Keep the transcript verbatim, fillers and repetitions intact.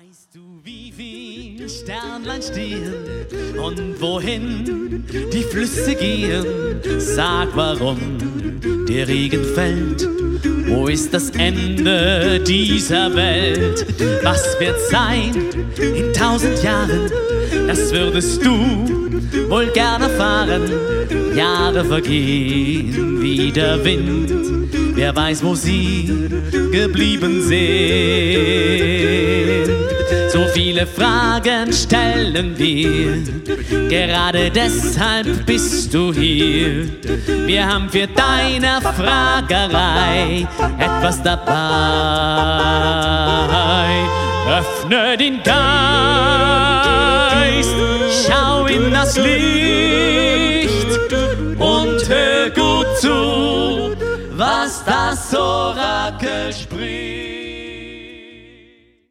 Weißt du, wie viel Sternlein stehen und wohin die Flüsse gehen? Sag, warum der Regen fällt? Wo ist das Ende dieser Welt? Was wird sein in tausend Jahren? Das würdest du wohl gerne erfahren. Jahre vergehen wie der Wind. Wer weiß, wo sie geblieben sind. So viele Fragen stellen wir, gerade deshalb bist du hier. Wir haben für deine Fragerei etwas dabei. Öffne den Geist, schau in das Licht und hör gut zu, was das Orakel spricht.